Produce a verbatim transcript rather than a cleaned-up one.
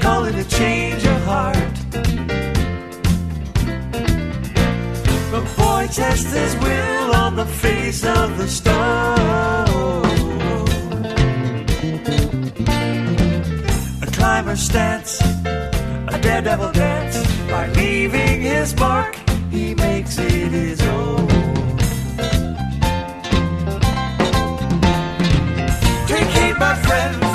call it a change of heart. The boy tests his will on the face of the stone. A climber stance, a daredevil dance. By leaving his mark, he makes it his own. Take heed, my friend.